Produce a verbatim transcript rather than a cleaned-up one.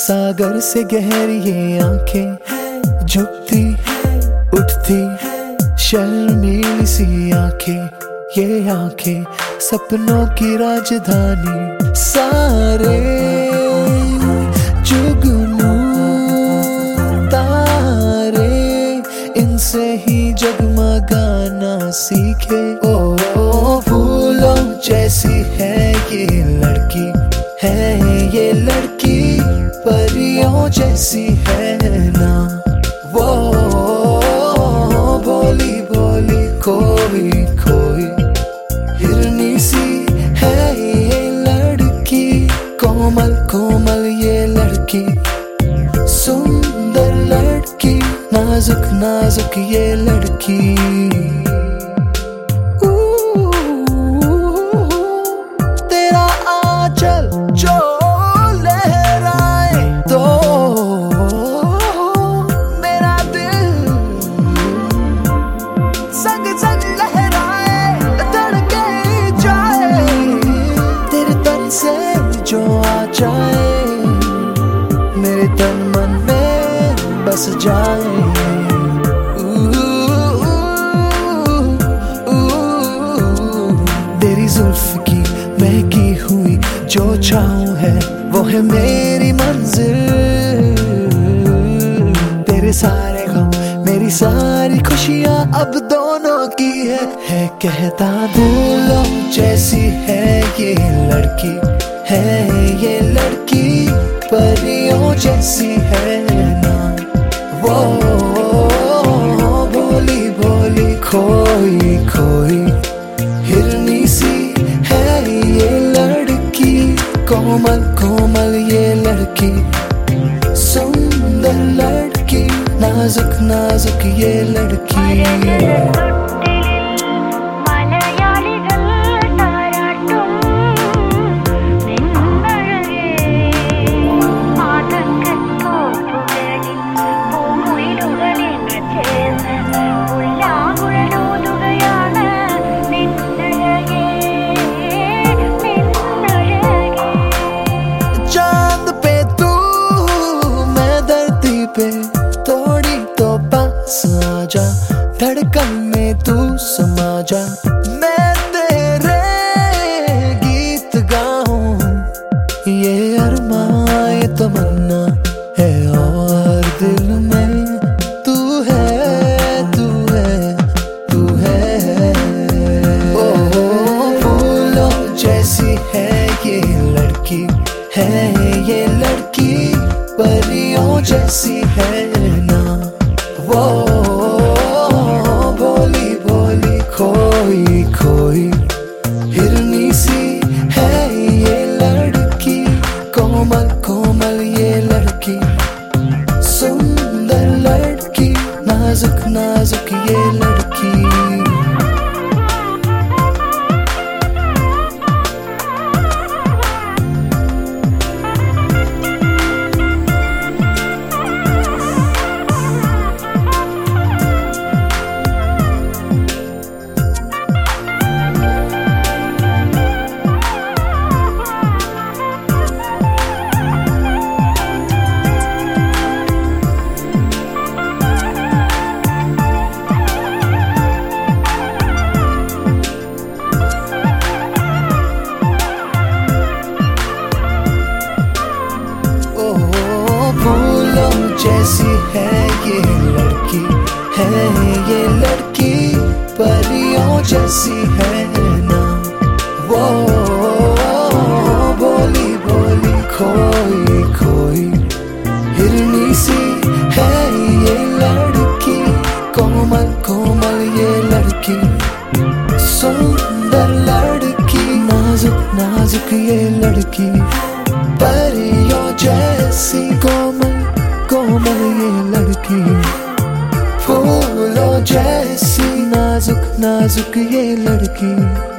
सागर से गहरी ये आंखें, झुकती उठती शर्मीली सी आंखें, ये आंखें सपनों की राजधानी। सारे जुगनू तारे इनसे ही जगमगाना सीखे। ओ, ओ फूलों जैसी है ये लड़की, है ये लड़की परियों जैसी है ना। वो बोली बोली खोई खोई हिरनी सी है ये लड़की, कोमल कोमल ये लड़की, सुंदर लड़की, नाजुक नाजुक ये लड़की। तेरा आंचल जो लहराए तो मेरा दिल संग संग लहराए, धड़के जाए तेरे तन से जो आ जाए, मेरे तन मन में बस जाए। तेरी जुल्फ की महकी हुई जो छाँव है वो है मेरी मंजिल। तेरे सारे गम मेरी सारी खुशियाँ अब दोनों की है, है कहता फूलों जैसी है ये लड़की, है ये लड़की परियों जैसी है ना। वो बोली बोली खोई खोई हिरनी सी है ये लड़की, कोमल कोमल ये लड़की, सुंदर लड़की, नाजुक नाजुक ये लड़की। पे थोड़ी तो पास आजा, धड़कन में तू समा जा, मैं तेरे गीत गाऊं, ये अरमां ये तमन्ना है और दिल में तू है तू है तू है। ओ फूलों जैसी है ये लड़की, है ये लड़की परियों जैसी है ना। वो बोली बोली खोई खोई हिरनी सी है ये लड़की, कोमल कोमल ये लड़की, सुंदर लड़की, नाजुक नाजुक ये लड़की। जैसी है ये लड़की, है ये लड़की परियों जैसी है ना। वो बोली बोली खोई खोई हिरनी सी है ये लड़की, कोमल कोमल ये लड़की, सुंदर लड़की, नाजुक नाजुक ये लड़की, परियों जैसी कोमल कोमल ये लड़की, फूलों जैसी नाजुक नाजुक ये लड़की।